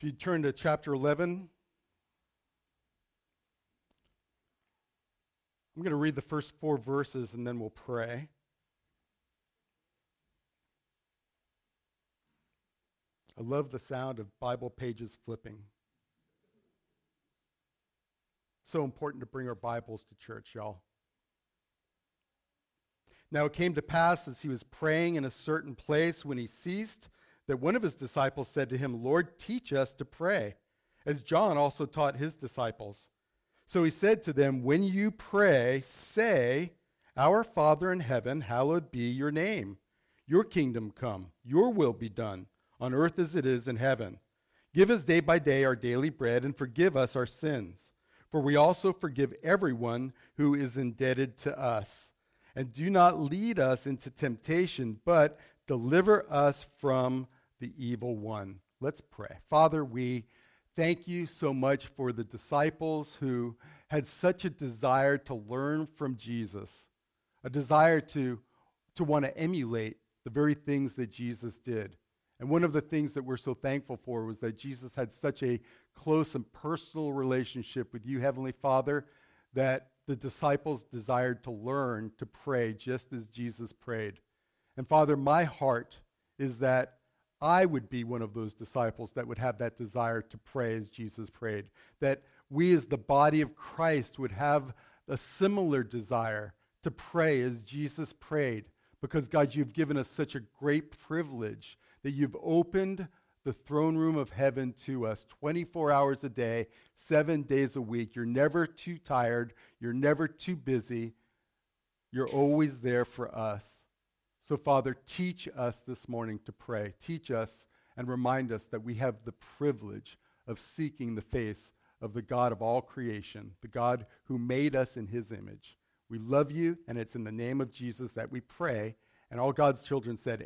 If you turn to chapter 11, I'm going to read the first 4 verses and then we'll pray. I love the sound of Bible pages flipping. So important to bring our Bibles to church, y'all. Now it came to pass as he was praying in a certain place when he ceased, that one of his disciples said to him, Lord, teach us to pray, as John also taught his disciples. So he said to them, when you pray, say, Our Father in heaven, hallowed be your name. Your kingdom come, your will be done, on earth as it is in heaven. Give us day by day our daily bread, and forgive us our sins, for we also forgive everyone who is indebted to us. And do not lead us into temptation, but deliver us from the evil one. Let's pray. Father, we thank you so much for the disciples who had such a desire to learn from Jesus, a desire to want to emulate the very things that Jesus did. And one of the things that we're so thankful for was that Jesus had such a close and personal relationship with you, Heavenly Father, that the disciples desired to learn to pray just as Jesus prayed. And Father, my heart is that I would be one of those disciples that would have that desire to pray as Jesus prayed, that we as the body of Christ would have a similar desire to pray as Jesus prayed, because God, you've given us such a great privilege that you've opened the throne room of heaven to us 24 hours a day, 7 days a week. You're never too tired. You're never too busy. You're always there for us. So, Father, teach us this morning to pray. Teach us and remind us that we have the privilege of seeking the face of the God of all creation, the God who made us in his image. We love you, and it's in the name of Jesus that we pray. And all God's children said,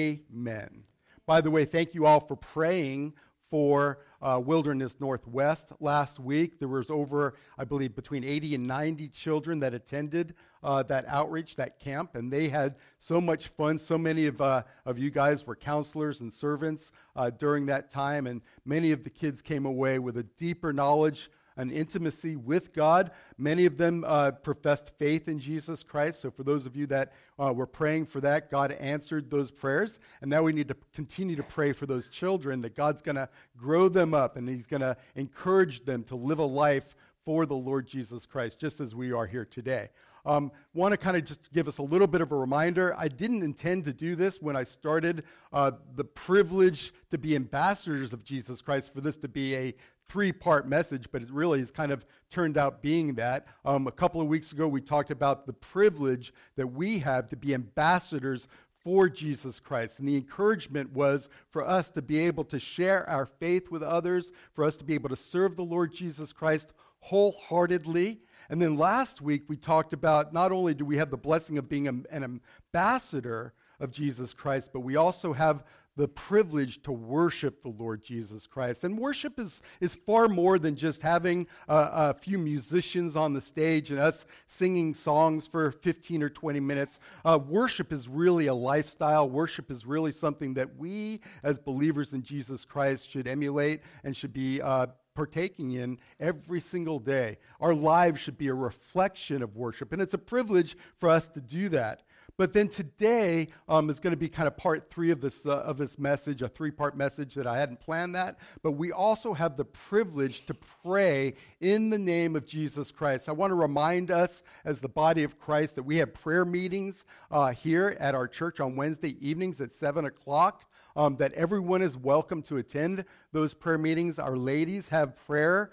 amen. By the way, thank you all for praying for Wilderness Northwest last week. There was over, I believe, between 80 and 90 children that attended that outreach, that camp, and they had so much fun. So many of you guys were counselors and servants during that time, and many of the kids came away with a deeper knowledge and intimacy with God. Many of them professed faith in Jesus Christ. So for those of you that were praying for that, God answered those prayers. And now we need to continue to pray for those children, that God's going to grow them up and he's going to encourage them to live a life for the Lord Jesus Christ, just as we are here today. Want to kind of just give us a little bit of a reminder. I didn't intend to do this when I started the privilege to be ambassadors of Jesus Christ, for this to be a 3-part message, but it really has kind of turned out being that. A couple of weeks ago, we talked about the privilege that we have to be ambassadors for Jesus Christ. And the encouragement was for us to be able to share our faith with others, for us to be able to serve the Lord Jesus Christ wholeheartedly. And then last week, we talked about not only do we have the blessing of being an ambassador of Jesus Christ, but we also have the privilege to worship the Lord Jesus Christ. And worship is far more than just having a few musicians on the stage and us singing songs for 15 or 20 minutes. Worship is really a lifestyle. Worship is really something that we as believers in Jesus Christ should emulate and should be partaking in every single day. Our lives should be a reflection of worship, and it's a privilege for us to do that. But then today is going to be kind of part 3 of this message, a 3-part message that I hadn't planned that. But we also have the privilege to pray in the name of Jesus Christ. I want to remind us as the body of Christ that we have prayer meetings here at our church on Wednesday evenings at 7 o'clock. That everyone is welcome to attend those prayer meetings. Our ladies have prayer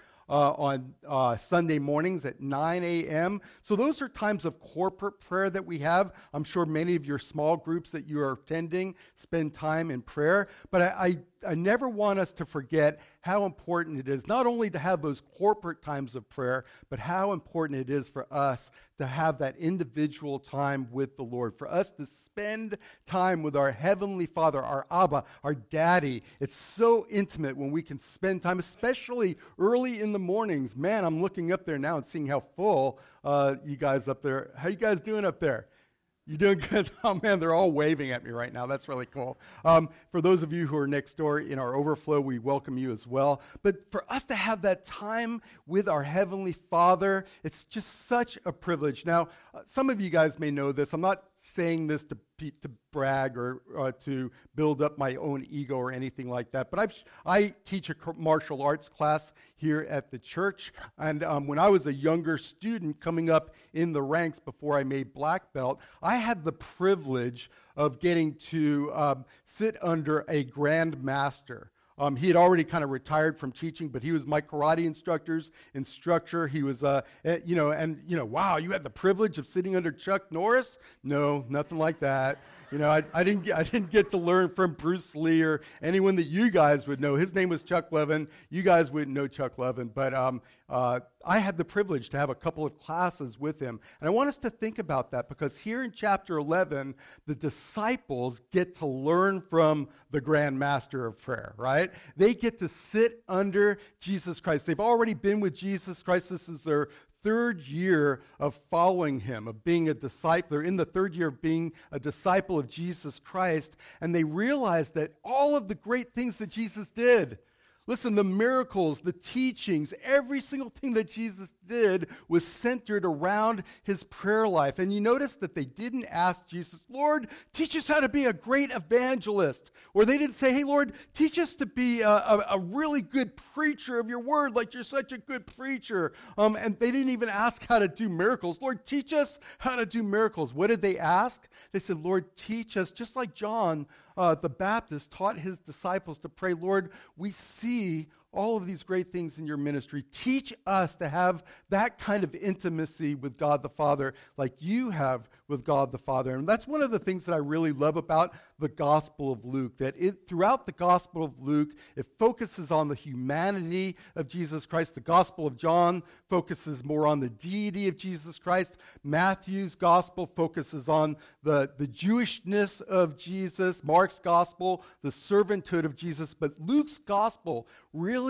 on Sunday mornings at 9 a.m. So those are times of corporate prayer that we have. I'm sure many of your small groups that you are attending spend time in prayer. But I never want us to forget how important it is not only to have those corporate times of prayer, but how important it is for us to have that individual time with the Lord, for us to spend time with our Heavenly Father, our Abba, our Daddy. It's so intimate when we can spend time, especially early in the mornings. Man, I'm looking up there now and seeing how full you guys up there. How you guys doing up there? You doing good? Oh man, they're all waving at me right now. That's really cool. For those of you who are next door in our overflow, we welcome you as well. But for us to have that time with our Heavenly Father, it's just such a privilege. Now, some of you guys may know this. I'm not saying this to brag or to build up my own ego or anything like that. But I teach a martial arts class here at the church. And when I was a younger student coming up in the ranks before I made black belt, I had the privilege of getting to sit under a grand master. He had already kind of retired from teaching, but he was my karate instructor. He was, wow, you had the privilege of sitting under Chuck Norris? No, nothing like that. I didn't get to learn from Bruce Lee or anyone that you guys would know. His name was Chuck Levin. You guys wouldn't know Chuck Levin, but I had the privilege to have a couple of classes with him. And I want us to think about that because here in chapter 11, the disciples get to learn from the Grand Master of Prayer, right? They get to sit under Jesus Christ. They've already been with Jesus Christ. This is their third year of following him, of being a disciple. They're in the third year of being a disciple of Jesus Christ, and they realize that all of the great things that Jesus did, listen, the miracles, the teachings, every single thing that Jesus did was centered around his prayer life. And you notice that they didn't ask Jesus, Lord, teach us how to be a great evangelist. Or they didn't say, hey, Lord, teach us to be a really good preacher of your word, like you're such a good preacher. And they didn't even ask how to do miracles. Lord, teach us how to do miracles. What did they ask? They said, Lord, teach us, just like John the Baptist taught his disciples to pray, Lord, we see all of these great things in your ministry. Teach us to have that kind of intimacy with God the Father like you have with God the Father. And that's one of the things that I really love about the Gospel of Luke, that throughout the Gospel of Luke, it focuses on the humanity of Jesus Christ. The Gospel of John focuses more on the deity of Jesus Christ. Matthew's Gospel focuses on the Jewishness of Jesus. Mark's Gospel, the servanthood of Jesus. But Luke's Gospel really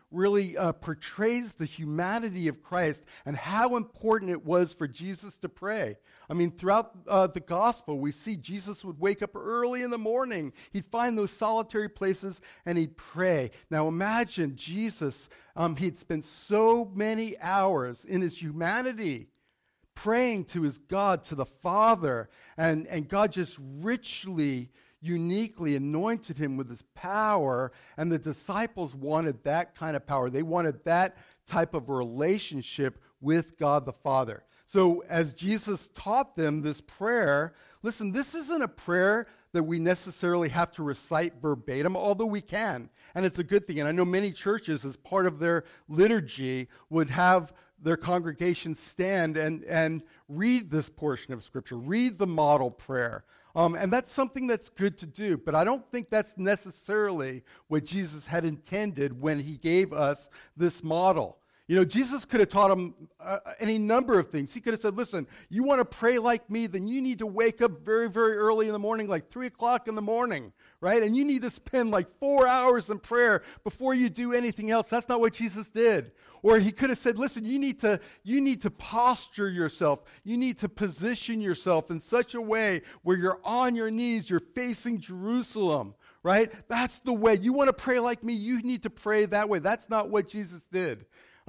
portrays the humanity of Christ and how important it was for Jesus to pray. I mean, throughout the gospel, we see Jesus would wake up early in the morning. He'd find those solitary places and he'd pray. Now imagine Jesus, he'd spent so many hours in his humanity praying to his God, to the Father, and God just richly uniquely anointed him with his power, and the disciples wanted that kind of power. They wanted that type of relationship with God the Father. So as Jesus taught them this prayer, listen, this isn't a prayer that we necessarily have to recite verbatim, although we can, and it's a good thing. And I know many churches, as part of their liturgy, would have their congregation stand and read this portion of Scripture, read the model prayer. And that's something that's good to do, but I don't think that's necessarily what Jesus had intended when he gave us this model. You know, Jesus could have taught them any number of things. He could have said, listen, you want to pray like me, then you need to wake up very, very early in the morning, like 3 o'clock in the morning, right? And you need to spend like 4 hours in prayer before you do anything else. That's not what Jesus did. Or he could have said, listen, you need to posture yourself. You need to position yourself in such a way where you're on your knees, you're facing Jerusalem, right? That's the way. You want to pray like me, you need to pray that way. That's not what Jesus did.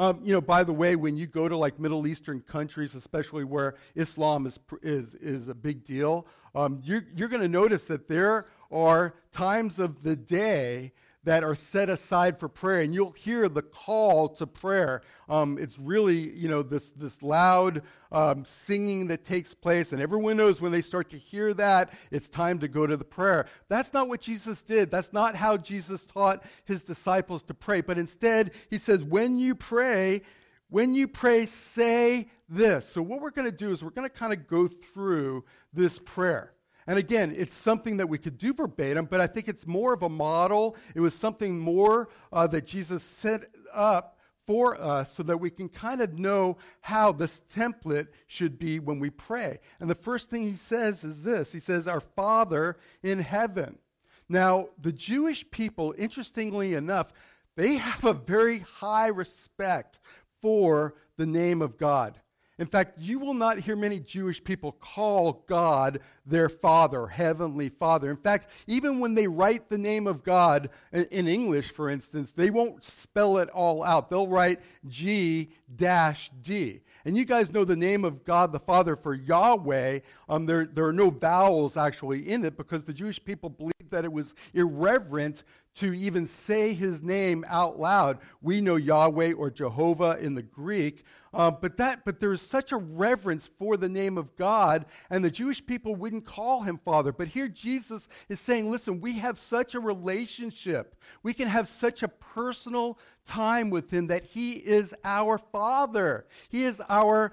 By the way, when you go to like Middle Eastern countries, especially where Islam is a big deal, you're going to notice that there are times of the day that are set aside for prayer, and you'll hear the call to prayer. It's really, this loud singing that takes place, and everyone knows when they start to hear that, it's time to go to the prayer. That's not what Jesus did. That's not how Jesus taught his disciples to pray. But instead, he says, when you pray, say this. So what we're going to do is we're going to kind of go through this prayer. And again, it's something that we could do verbatim, but I think it's more of a model. It was something more that Jesus set up for us so that we can kind of know how this template should be when we pray. And the first thing he says is this. He says, our Father in heaven. Now, the Jewish people, interestingly enough, they have a very high respect for the name of God. In fact, you will not hear many Jewish people call God their Father, Heavenly Father. In fact, even when they write the name of God in English, for instance, they won't spell it all out. They'll write G-D. And you guys know the name of God the Father for Yahweh. There are no vowels actually in it because the Jewish people believed that it was irreverent to even say his name out loud. We know Yahweh or Jehovah in the Greek, but there's such a reverence for the name of God, and the Jewish people wouldn't call him Father. But here Jesus is saying, listen, we have such a relationship. We can have such a personal time with him that he is our Father. He is our,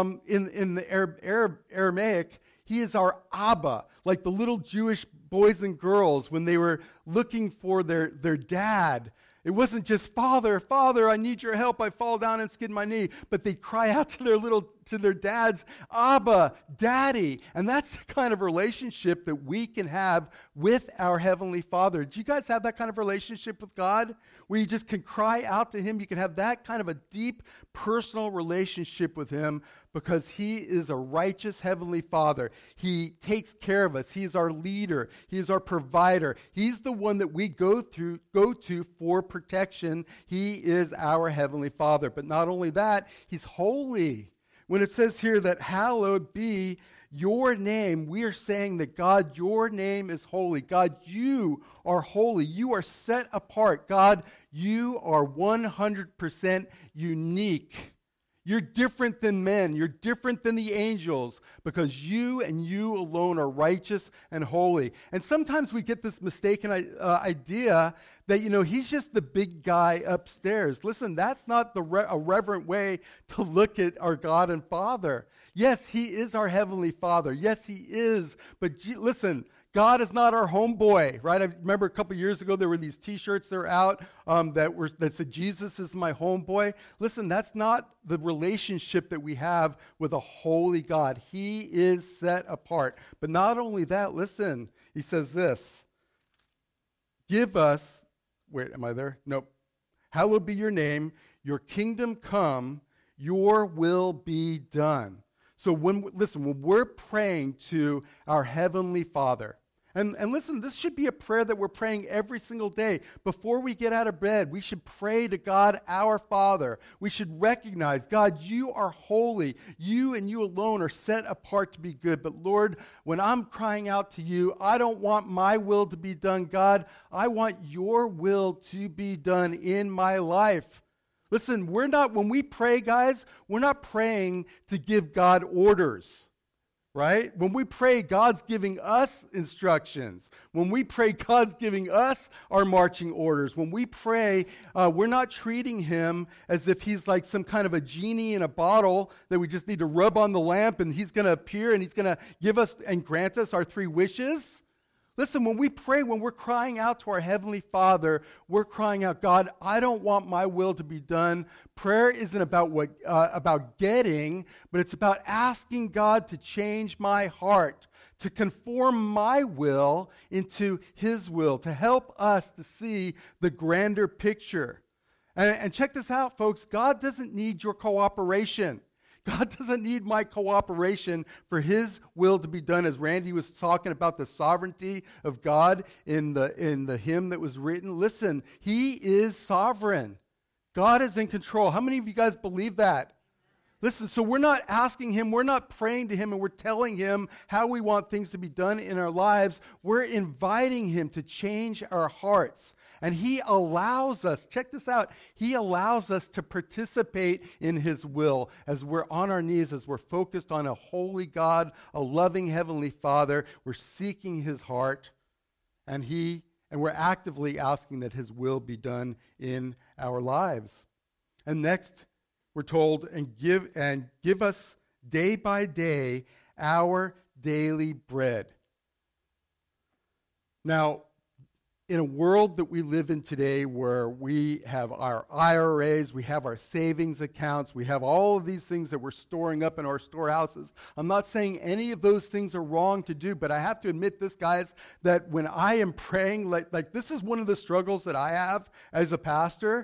in the Aramaic, he is our Abba, like the little Jewish boys and girls when they were looking for their dad. It wasn't just, Father, Father, I need your help. I fall down and skid my knee. But they cry out to their dads, Abba, Daddy. And that's the kind of relationship that we can have with our Heavenly Father. Do you guys have that kind of relationship with God? Where you just can cry out to him. You can have that kind of a deep personal relationship with him because he is a righteous Heavenly Father. He takes care of us. He is our leader. He is our provider. He's the one that we go to for protection. He is our Heavenly Father. But not only that, he's holy. When it says here that hallowed be your name, we are saying that God, your name is holy. God, you are holy. You are set apart. God, you are 100% unique. You're different than men. You're different than the angels because you and you alone are righteous and holy. And sometimes we get this mistaken idea that, he's just the big guy upstairs. Listen, that's not a reverent way to look at our God and Father. Yes, he is our Heavenly Father. Yes, he is. But listen, God is not our homeboy, right? I remember a couple years ago there were these T-shirts that were out that said, Jesus is my homeboy. Listen, that's not the relationship that we have with a holy God. He is set apart. But not only that, listen, he says this, give us, wait, am I there? Nope. Hallowed be your name, your kingdom come, your will be done. So when we're praying to our Heavenly Father, and listen, this should be a prayer that we're praying every single day. Before we get out of bed, we should pray to God, our Father. We should recognize, God, you are holy. You and you alone are set apart to be good. But Lord, when I'm crying out to you, I don't want my will to be done, God. I want your will to be done in my life. Listen, when we pray, guys, we're not praying to give God orders, right? When we pray, God's giving us instructions. When we pray, God's giving us our marching orders. When we pray, we're not treating him as if he's like some kind of a genie in a bottle that we just need to rub on the lamp and he's going to appear and he's going to give us and grant us our 3 wishes. Listen, when we pray, when we're crying out to our Heavenly Father, we're crying out, God, I don't want my will to be done. Prayer isn't about getting, but it's about asking God to change my heart, to conform my will into his will, to help us to see the grander picture. And check this out, folks. God doesn't need your cooperation. God doesn't need my cooperation for his will to be done. As Randy was talking about the sovereignty of God in the hymn that was written. Listen, he is sovereign. God is in control. How many of you guys believe that? Listen, so we're not asking him, we're not praying to him, and we're telling him how we want things to be done in our lives. We're inviting him to change our hearts. And he allows us, check this out, he allows us to participate in his will as we're on our knees, as we're focused on a holy God, a loving Heavenly Father. We're seeking his heart, and we're actively asking that his will be done in our lives. And next, we're told, and give us day by day our daily bread. Now, in a world that we live in today where we have our IRAs, we have our savings accounts, we have all of these things that we're storing up in our storehouses. I'm not saying any of those things are wrong to do, but I have to admit this, guys, that when I am praying, like this is one of the struggles that I have as a pastor.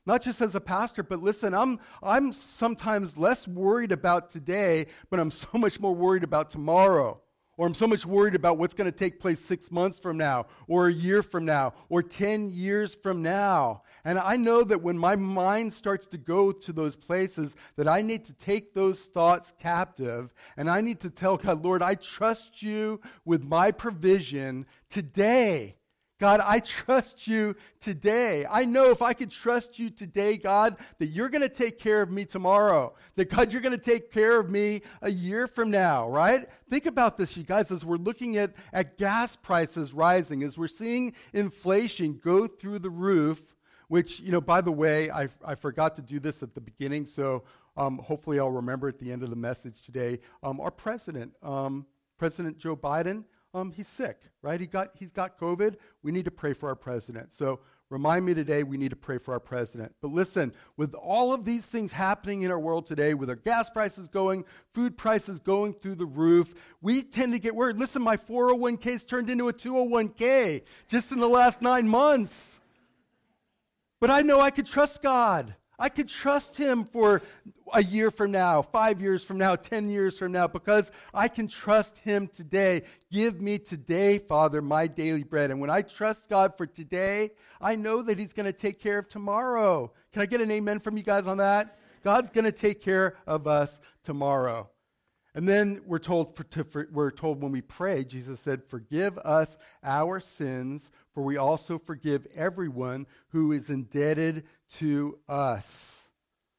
not just as a pastor, but listen, I'm sometimes less worried about today, but I'm so much more worried about tomorrow. Or I'm so much worried about what's going to take place 6 months from now, or a year from now, or 10 years from now. And I know that when my mind starts to go to those places, that I need to take those thoughts captive, and I need to tell God, Lord, I trust you with my provision today. God, I trust you today. I know if I could trust you today, God, that you're going to take care of me tomorrow. That, God, you're going to take care of me a year from now, right? Think about this, you guys, as we're looking at gas prices rising, as we're seeing inflation go through the roof, which, by the way, I forgot to do this at the beginning, so hopefully I'll remember at the end of the message today. Our president, President Joe Biden, he's sick, right? He's got COVID. We need to pray for our president. So remind me today we need to pray for our president. But listen, with all of these things happening in our world today, with our gas prices going, food prices going through the roof, we tend to get worried. Listen, my 401k's turned into a 201k just in the last 9 months. But I know I could trust God. I could trust him for a year from now, 5 years from now, 10 years from now, because I can trust him today. Give me today, Father, my daily bread. And when I trust God for today, I know that he's going to take care of tomorrow. Can I get an amen from you guys on that? God's going to take care of us tomorrow. And then we're told when we pray, Jesus said, forgive us our sins, for we also forgive everyone who is indebted to us.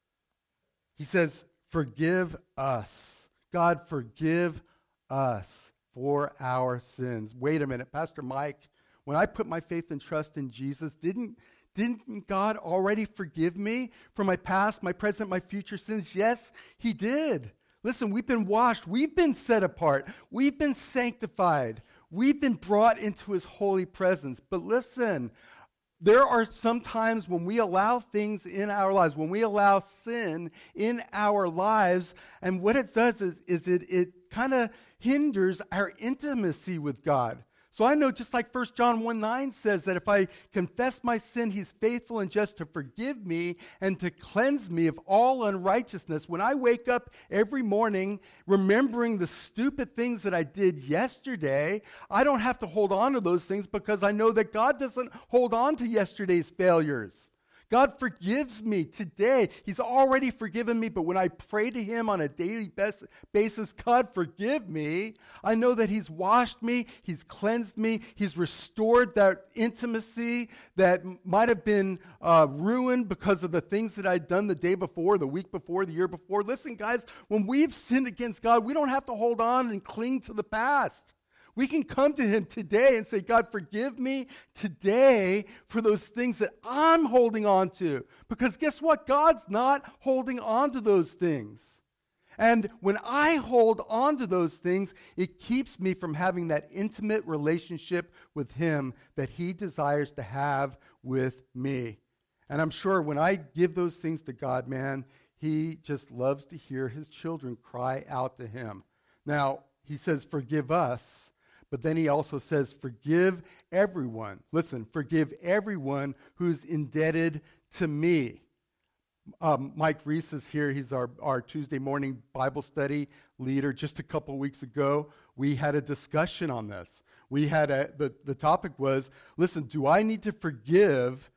He says, forgive us. God, forgive us for our sins. Wait a minute, Pastor Mike, when I put my faith and trust in Jesus, didn't God already forgive me for my past, my present, my future sins? Yes, he did. Listen, we've been washed. We've been set apart. We've been sanctified. We've been brought into his holy presence. But listen, there are some times when we allow things in our lives, when we allow sin in our lives, and what it does is it kind of hinders our intimacy with God. So I know just like 1 John 1:9 says that if I confess my sin, he's faithful and just to forgive me and to cleanse me of all unrighteousness. When I wake up every morning remembering the stupid things that I did yesterday, I don't have to hold on to those things because I know that God doesn't hold on to yesterday's failures. God forgives me today. He's already forgiven me, but when I pray to him on a daily basis, God, forgive me, I know that he's washed me, he's cleansed me, he's restored that intimacy that might have been ruined because of the things that I'd done the day before, the week before, the year before. Listen, guys, when we've sinned against God, we don't have to hold on and cling to the past. We can come to him today and say, God, forgive me today for those things that I'm holding on to. Because guess what? God's not holding on to those things. And when I hold on to those things, it keeps me from having that intimate relationship with him that he desires to have with me. And I'm sure when I give those things to God, man, he just loves to hear his children cry out to him. Now, he says, forgive us. But then he also says, forgive everyone. Listen, forgive everyone who's indebted to me. Mike Reese is here. He's our Tuesday morning Bible study leader. Just a couple weeks ago, we had a discussion on this. We had the topic was, listen, do I need to forgive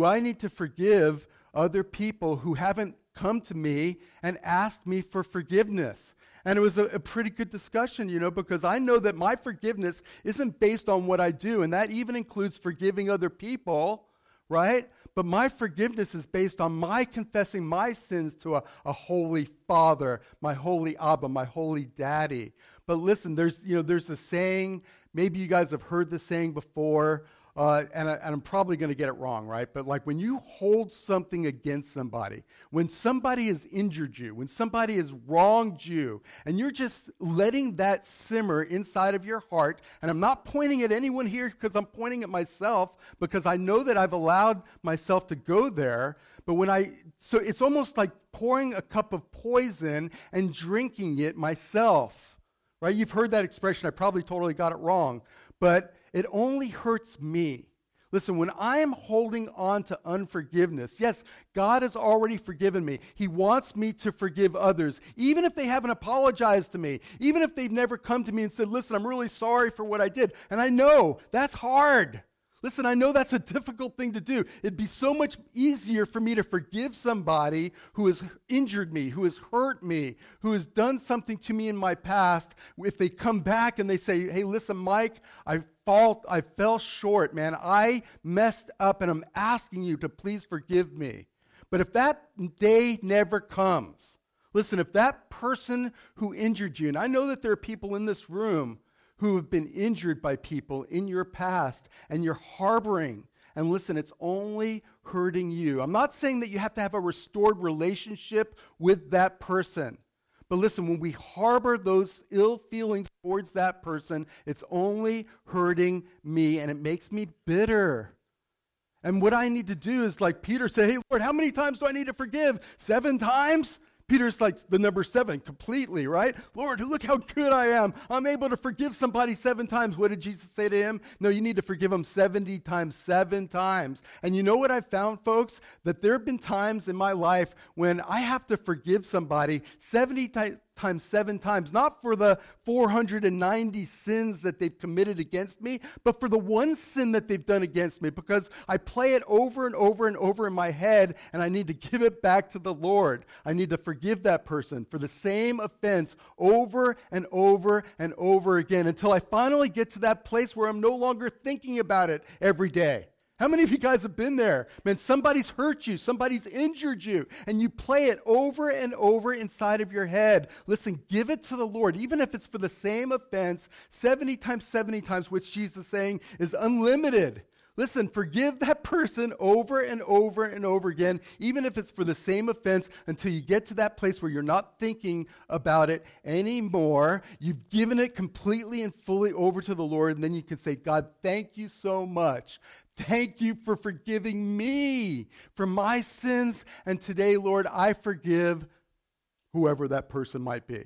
other people who haven't come to me and asked me for forgiveness? And it was a pretty good discussion, because I know that my forgiveness isn't based on what I do, and that even includes forgiving other people, right? But my forgiveness is based on my confessing my sins to a holy Father, my holy Abba, my holy Daddy. But listen, there's a saying, maybe you guys have heard the saying before, and I'm probably going to get it wrong, right? But like when you hold something against somebody, when somebody has injured you, when somebody has wronged you, and you're just letting that simmer inside of your heart, and I'm not pointing at anyone here because I'm pointing at myself because I know that I've allowed myself to go there, but so it's almost like pouring a cup of poison and drinking it myself, right? You've heard that expression. I probably totally got it wrong, but it only hurts me. Listen, when I am holding on to unforgiveness, yes, God has already forgiven me. He wants me to forgive others, even if they haven't apologized to me, even if they've never come to me and said, listen, I'm really sorry for what I did. And I know that's hard. Listen, I know that's a difficult thing to do. It'd be so much easier for me to forgive somebody who has injured me, who has hurt me, who has done something to me in my past. If they come back and they say, hey, listen, Mike, I fell short, man. I messed up and I'm asking you to please forgive me. But if that day never comes, listen, if that person who injured you, and I know that there are people in this room who have been injured by people in your past, and you're harboring. And listen, it's only hurting you. I'm not saying that you have to have a restored relationship with that person. But listen, when we harbor those ill feelings towards that person, it's only hurting me, and it makes me bitter. And what I need to do is, like Peter said, hey, Lord, how many times do I need to forgive? 7 times? Peter's like the number 7 completely, right? Lord, look how good I am. I'm able to forgive somebody 7 times. What did Jesus say to him? No, you need to forgive them 70 times, 7 times. And you know what I've found, folks? That there have been times in my life when I have to forgive somebody 70 times, 7 times, not for the 490 sins that they've committed against me, but for the one sin that they've done against me, because I play it over and over and over in my head, and I need to give it back to the Lord. I need to forgive that person for the same offense over and over and over again until I finally get to that place where I'm no longer thinking about it every day. How many of you guys have been there? Man, somebody's hurt you, somebody's injured you, and you play it over and over inside of your head. Listen, give it to the Lord, even if it's for the same offense, 70 times, which Jesus is saying is unlimited. Listen, forgive that person over and over and over again, even if it's for the same offense, until you get to that place where you're not thinking about it anymore. You've given it completely and fully over to the Lord, and then you can say, God, thank you so much. Thank you for forgiving me for my sins. And today, Lord, I forgive whoever that person might be.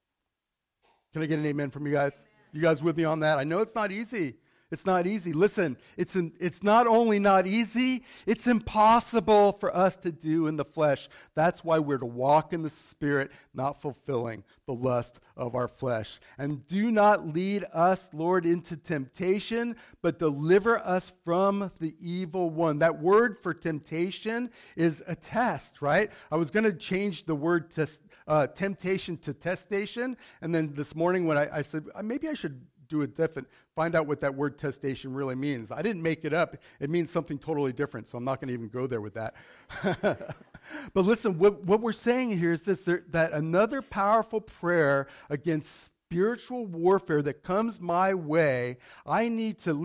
Can I get an amen from you guys? You guys with me on that? I know it's not easy. It's not easy. Listen, it's not only not easy, it's impossible for us to do in the flesh. That's why we're to walk in the Spirit, not fulfilling the lust of our flesh. And do not lead us, Lord, into temptation, but deliver us from the evil one. That word for temptation is a test, right? I was going to change the word temptation to testation, and then this morning when I said, maybe I should do a find out what that word testation really means. I didn't make it up. It means something totally different, so I'm not going to even go there with that. But listen, what we're saying here is this, that another powerful prayer against spiritual warfare that comes my way, I need to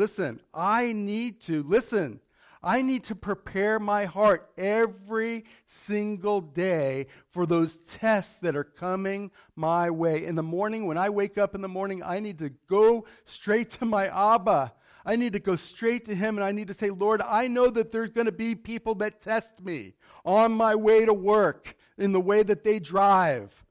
prepare my heart every single day for those tests that are coming my way. In the morning, when I wake up in the morning, I need to go straight to my Abba. I need to go straight to him, and I need to say, Lord, I know that there's going to be people that test me on my way to work, in the way that they drive.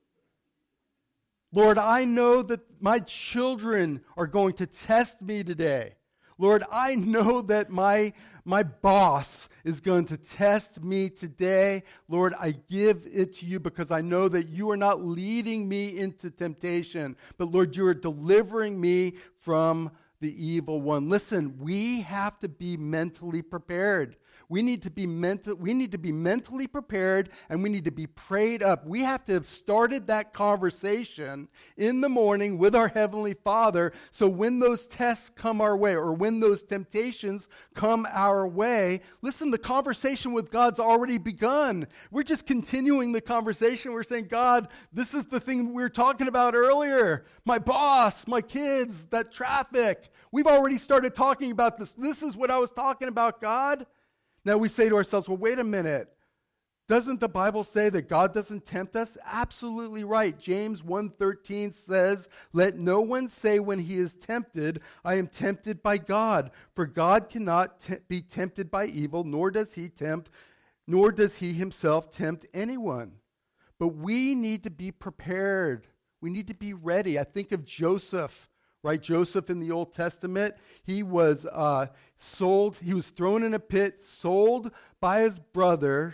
Lord, I know that my children are going to test me today. Lord, I know that my boss is going to test me today. Lord, I give it to you because I know that you are not leading me into temptation, but Lord, you are delivering me from the evil one. Listen, we have to be mentally prepared. We need to be mentally prepared, and we need to be prayed up. We have to have started that conversation in the morning with our Heavenly Father, so when those tests come our way, or when those temptations come our way, listen, the conversation with God's already begun. We're just continuing the conversation. We're saying, God, this is the thing we were talking about earlier. My boss, my kids, that traffic. We've already started talking about this. This is what I was talking about, God. Now we say to ourselves, well, wait a minute. Doesn't the Bible say that God doesn't tempt us? Absolutely right. James 1:13 says, let no one say when he is tempted, I am tempted by God. For God cannot be tempted by evil, nor does he himself tempt anyone. But we need to be prepared. We need to be ready. I think of Joseph, right? Joseph in the Old Testament, he was sold, he was thrown in a pit, sold by his brothers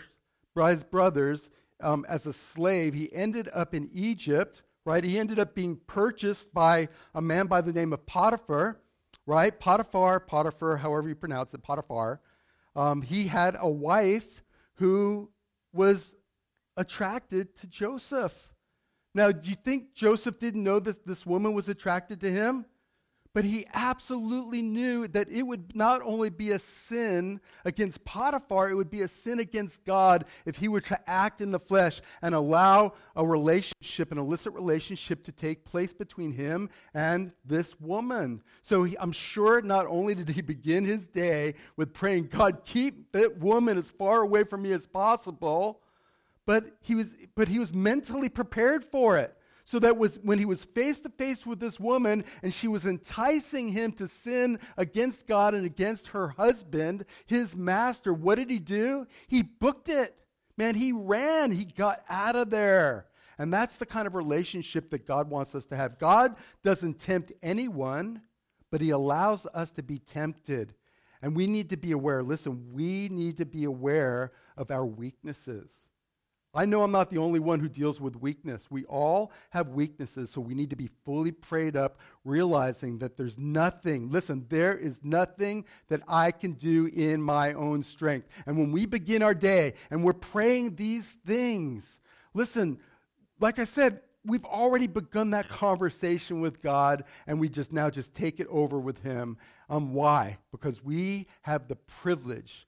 as a slave. He ended up in Egypt, right? He ended up being purchased by a man by the name of Potiphar, right? Potiphar, however you pronounce it, Potiphar. He had a wife who was attracted to Joseph. Now, do you think Joseph didn't know that this woman was attracted to him? But he absolutely knew that it would not only be a sin against Potiphar, it would be a sin against God if he were to act in the flesh and allow a relationship, an illicit relationship, to take place between him and this woman. So I'm sure not only did he begin his day with praying, God, keep that woman as far away from me as possible, but he was mentally prepared for it. So that was when he was face to face with this woman and she was enticing him to sin against God and against her husband, his master, what did he do? He booked it. Man, he ran. He got out of there. And that's the kind of relationship that God wants us to have. God doesn't tempt anyone, but he allows us to be tempted. And we need to be aware. Listen, we need to be aware of our weaknesses. I know I'm not the only one who deals with weakness. We all have weaknesses, so we need to be fully prayed up, realizing that there's nothing, there is nothing that I can do in my own strength. And when we begin our day and we're praying these things, listen, like I said, we've already begun that conversation with God, and we just take it over with him. Why? Because we have the privilege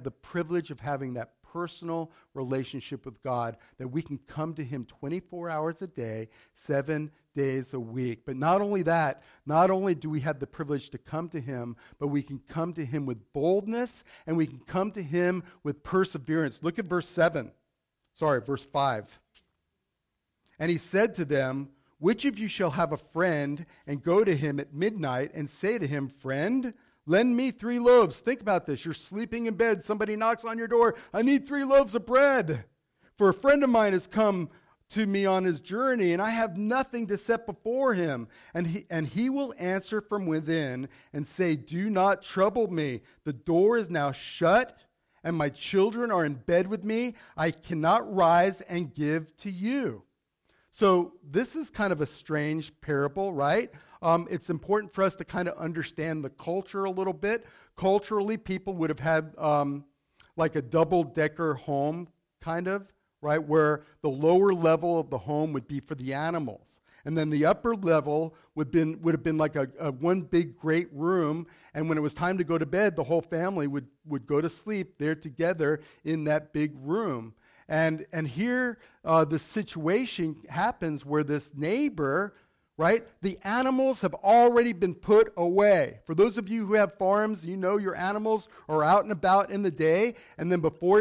of having that personal relationship with God, that we can come to him 24 hours a day, 7 days a week. But not only that, not only do we have the privilege to come to him, but we can come to him with boldness and we can come to him with perseverance. Look at verse 5. And he said to them, which of you shall have a friend and go to him at midnight and say to him, friend, lend me 3 loaves. Think about this. You're sleeping in bed. Somebody knocks on your door. I need 3 loaves of bread. For a friend of mine has come to me on his journey, and I have nothing to set before him. And he will answer from within and say, do not trouble me. The door is now shut, and my children are in bed with me. I cannot rise and give to you. So this is kind of a strange parable, right? It's important for us to kind of understand the culture a little bit. Culturally, people would have had like a double-decker home, kind of, right, where the lower level of the home would be for the animals. And then the upper level would have been like a one big great room. And when it was time to go to bed, the whole family would go to sleep there together in that big room. And here the situation happens where this neighbor, right, the animals have already been put away. For those of you who have farms, you know your animals are out and about in the day, and then before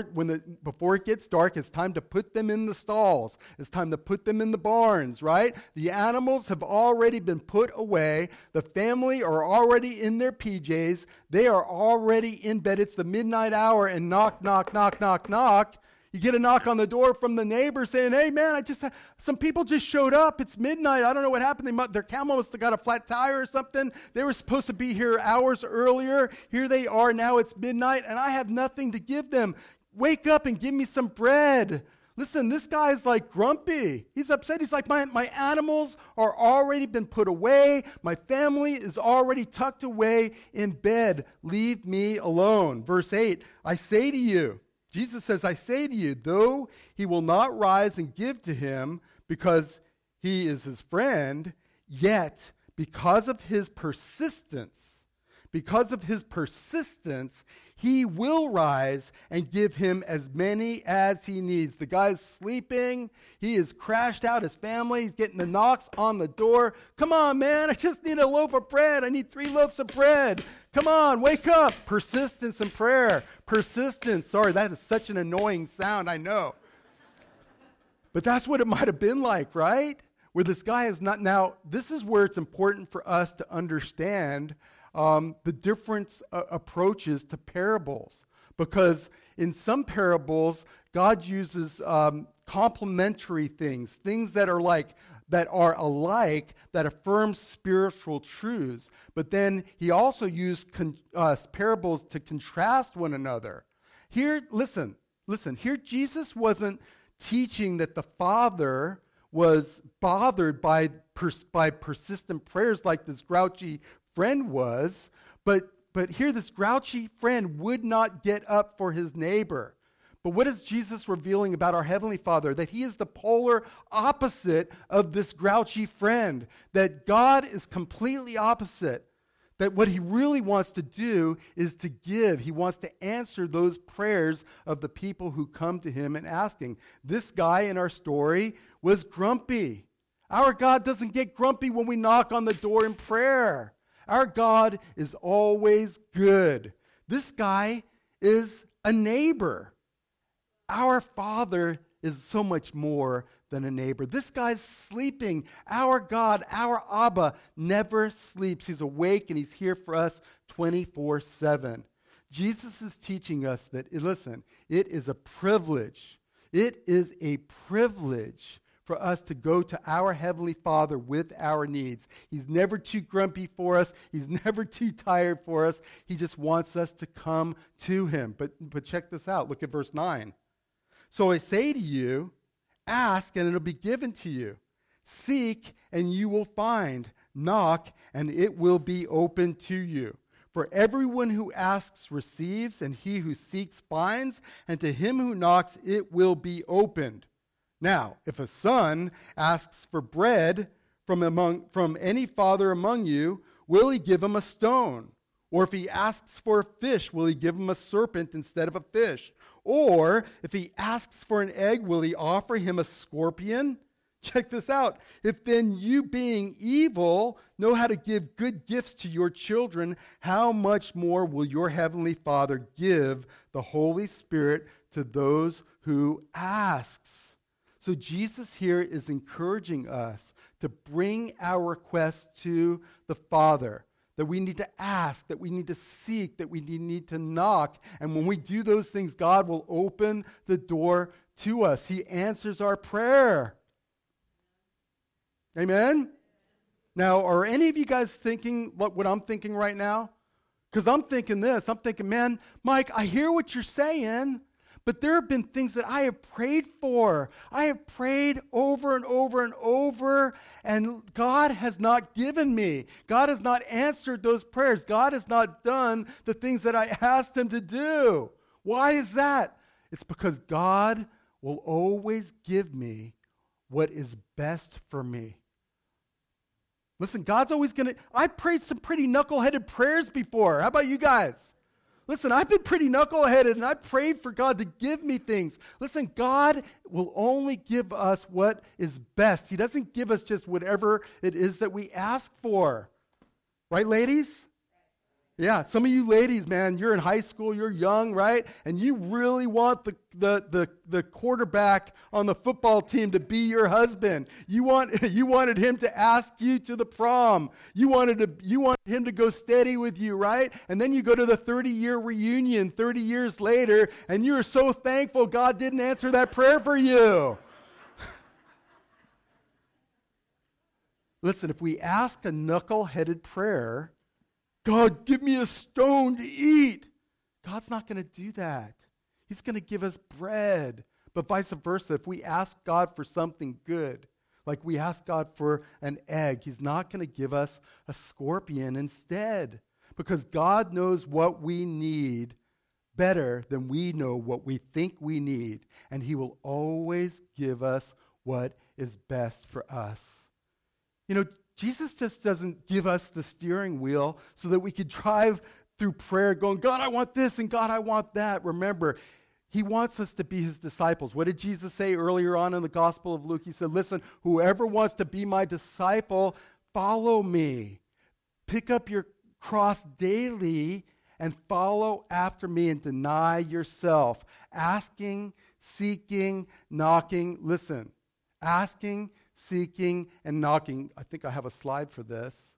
it gets dark, it's time to put them in the stalls. It's time to put them in the barns, right? The animals have already been put away. The family are already in their PJs. They are already in bed. It's the midnight hour, and knock, knock, knock, knock, knock. You get a knock on the door from the neighbor saying, hey, man, some people just showed up. It's midnight. I don't know what happened. Their camel must have got a flat tire or something. They were supposed to be here hours earlier. Here they are. Now it's midnight, and I have nothing to give them. Wake up and give me some bread. Listen, this guy is like grumpy. He's upset. He's like, my animals are already been put away. My family is already tucked away in bed. Leave me alone. Verse 8, I say to you, Jesus says, I say to you, though he will not rise and give to him because he is his friend, yet because of his persistence, he will rise and give him as many as he needs. The guy's sleeping. He is crashed out. His family, he's getting the knocks on the door. Come on, man, I just need a loaf of bread. I need 3 loaves of bread. Come on, wake up. Persistence in prayer. Persistence. Sorry, that is such an annoying sound, I know. But that's what it might have been like, right? Where this guy is not. Now, this is where it's important for us to understand the different approaches to parables. Because in some parables, God uses complementary things that are like that are alike, that affirm spiritual truths. But then he also used parables to contrast one another. Here, listen, here Jesus wasn't teaching that the Father was bothered by persistent prayers like this grouchy friend was, but here this grouchy friend would not get up for his neighbor. But what is Jesus revealing about our Heavenly Father? That he is the polar opposite of this grouchy friend. That God is completely opposite. That what he really wants to do is to give. He wants to answer those prayers of the people who come to him and asking. This guy in our story was grumpy. Our God doesn't get grumpy when we knock on the door in prayer. Our God is always good. This guy is a neighbor. Our Father is so much more than a neighbor. This guy's sleeping. Our God, our Abba, never sleeps. He's awake and he's here for us 24/7. Jesus is teaching us that, listen, it is a privilege. It is a privilege for us to go to our Heavenly Father with our needs. He's never too grumpy for us. He's never too tired for us. He just wants us to come to him. But check this out. Look at verse 9. So I say to you, ask and it'll be given to you. Seek and you will find. Knock and it will be open to you. For everyone who asks receives, and he who seeks finds, and to him who knocks it will be opened. Now, if a son asks for bread from any father among you, will he give him a stone? Or if he asks for a fish, will he give him a serpent instead of a fish? Or if he asks for an egg, will he offer him a scorpion? Check this out. If then you, being evil, know how to give good gifts to your children, how much more will your heavenly Father give the Holy Spirit to those who asks? So Jesus here is encouraging us to bring our requests to the Father. That we need to ask, that we need to seek, that we need to knock. And when we do those things, God will open the door to us. He answers our prayer. Amen? Now, are any of you guys thinking what I'm thinking right now? Because I'm thinking this. I'm thinking, man, Mike, I hear what you're saying, but there have been things that I have prayed for. I have prayed over and over and over, and God has not given me. God has not answered those prayers. God has not done the things that I asked him to do. Why is that? It's because God will always give me what is best for me. Listen, God's always going to... I've prayed some pretty knuckleheaded prayers before. How about you guys? Listen, I've been pretty knuckleheaded, and I prayed for God to give me things. Listen, God will only give us what is best. He doesn't give us just whatever it is that we ask for. Right, ladies? Yeah, some of you ladies, man, you're in high school, you're young, right? And you really want the quarterback on the football team to be your husband. You wanted him to ask you to the prom. You wanted him to go steady with you, right? And then you go to the 30-year reunion 30 years later, and you are so thankful God didn't answer that prayer for you. Listen, if we ask a knuckle-headed prayer, God, give me a stone to eat. God's not going to do that. He's going to give us bread. But vice versa, if we ask God for something good, like we ask God for an egg, he's not going to give us a scorpion instead. Because God knows what we need better than we know what we think we need. And he will always give us what is best for us. You know, Jesus just doesn't give us the steering wheel so that we could drive through prayer going, God, I want this, and God, I want that. Remember, he wants us to be his disciples. What did Jesus say earlier on in the Gospel of Luke? He said, listen, whoever wants to be my disciple, follow me. Pick up your cross daily and follow after me and deny yourself. Asking, seeking, knocking. Listen, asking, seeking, and knocking. I think I have a slide for this.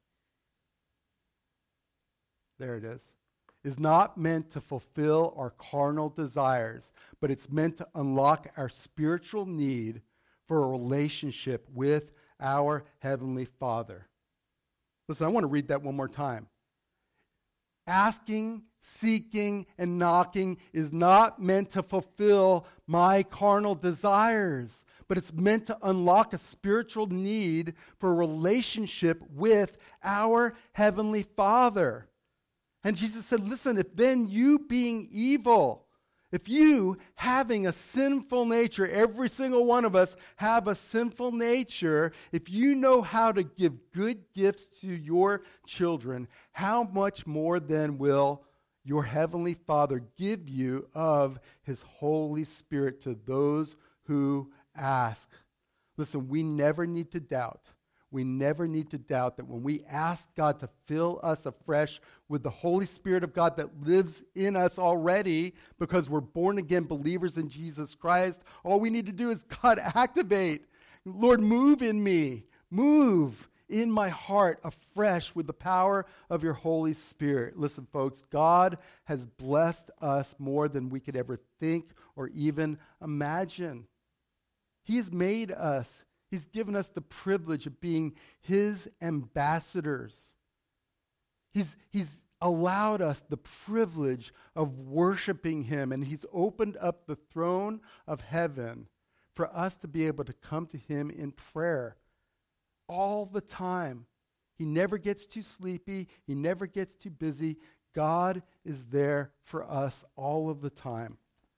There it is. Is not meant to fulfill our carnal desires, but it's meant to unlock our spiritual need for a relationship with our Heavenly Father. Listen, I want to read that one more time. Asking, seeking, and knocking is not meant to fulfill my carnal desires, but it's meant to unlock a spiritual need for a relationship with our Heavenly Father. And Jesus said, listen, if then you being evil, if you having a sinful nature, every single one of us have a sinful nature, if you know how to give good gifts to your children, how much more then will your Heavenly Father give you of His Holy Spirit to those who ask? Listen, we never need to doubt. We never need to doubt that when we ask God to fill us afresh with the Holy Spirit of God that lives in us already because we're born again believers in Jesus Christ, all we need to do is, God, activate. Lord, move in me. Move in my heart afresh with the power of your Holy Spirit. Listen, folks, God has blessed us more than we could ever think or even imagine. He has made us. He's given us the privilege of being His ambassadors. He's allowed us the privilege of worshiping Him, and He's opened up the throne of heaven for us to be able to come to Him in prayer all the time. He never gets too sleepy. He never gets too busy. God is there for us all of the time.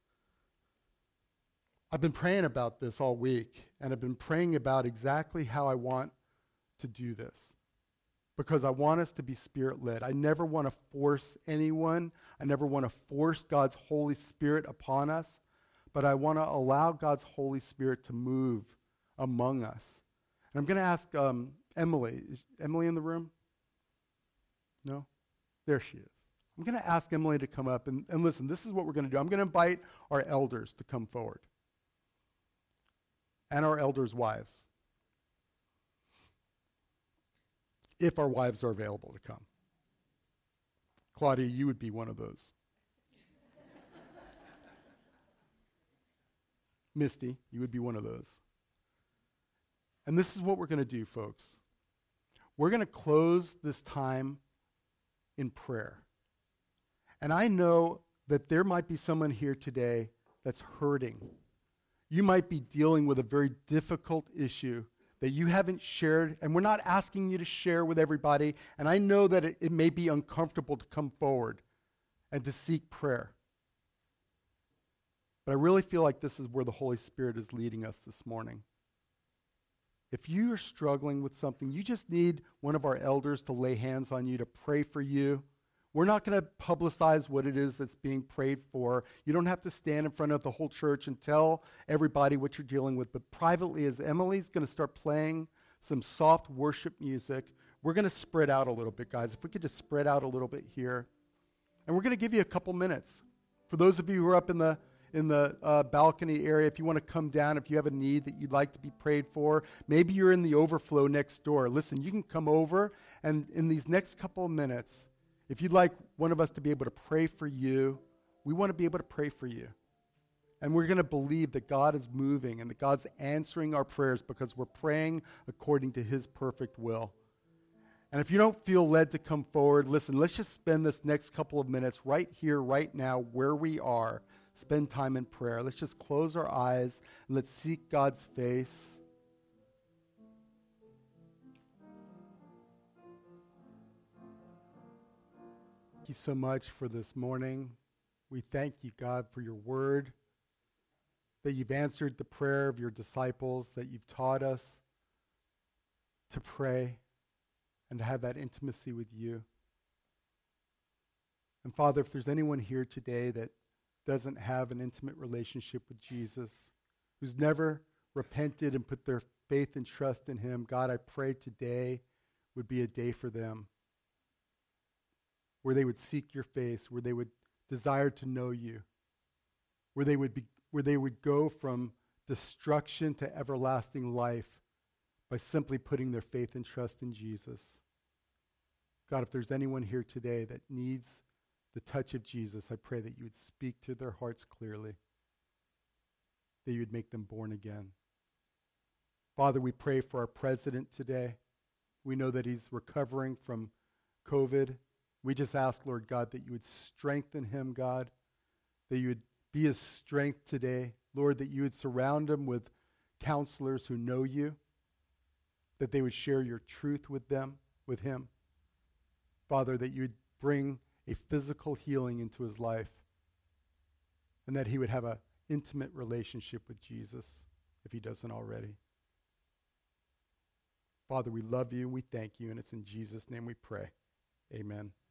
I've been praying about this all week, and I've been praying about exactly how I want to do this, because I want us to be Spirit-led. I never want to force anyone. I never want to force God's Holy Spirit upon us, but I want to allow God's Holy Spirit to move among us. And I'm going to ask Emily. Is Emily in the room? No? There she is. I'm going to ask Emily to come up, and listen, this is what we're going to do. I'm going to invite our elders to come forward, and our elders' wives, if our wives are available to come. Claudia, you would be one of those. Misty, you would be one of those. And this is what we're going to do, folks. We're going to close this time in prayer. And I know that there might be someone here today that's hurting. You might be dealing with a very difficult issue that you haven't shared, and we're not asking you to share with everybody, and I know that it may be uncomfortable to come forward and to seek prayer. But I really feel like this is where the Holy Spirit is leading us this morning. If you are struggling with something, you just need one of our elders to lay hands on you, to pray for you. We're not going to publicize what it is that's being prayed for. You don't have to stand in front of the whole church and tell everybody what you're dealing with. But privately, as Emily's going to start playing some soft worship music, we're going to spread out a little bit, guys. If we could just spread out a little bit here. And we're going to give you a couple minutes. For those of you who are up in the balcony area, if you want to come down, if you have a need that you'd like to be prayed for, maybe you're in the overflow next door. Listen, you can come over, and in these next couple of minutes, if you'd like one of us to be able to pray for you, we want to be able to pray for you. And we're going to believe that God is moving and that God's answering our prayers because we're praying according to His perfect will. And if you don't feel led to come forward, listen, let's just spend this next couple of minutes right here, right now, where we are. Spend time in prayer. Let's just close our eyes and let's seek God's face. Thank you so much for this morning. We thank you, God, for your word, that you've answered the prayer of your disciples, that you've taught us to pray and to have that intimacy with you. And Father, if there's anyone here today that doesn't have an intimate relationship with Jesus, who's never repented and put their faith and trust in Him, God, I pray today would be a day for them where they would seek your face, where they would desire to know you, where they would go from destruction to everlasting life by simply putting their faith and trust in Jesus. God, if there's anyone here today that needs the touch of Jesus, I pray that you would speak to their hearts clearly, that you would make them born again. Father, we pray for our president today. We know that he's recovering from COVID. We just ask, Lord God, that you would strengthen him, God, that you would be his strength today. Lord, that you would surround him with counselors who know you, that they would share your truth with them, with him. Father, that you would bring a physical healing into his life, and that he would have an intimate relationship with Jesus if he doesn't already. Father, we love you and we thank you, and it's in Jesus' name we pray. Amen.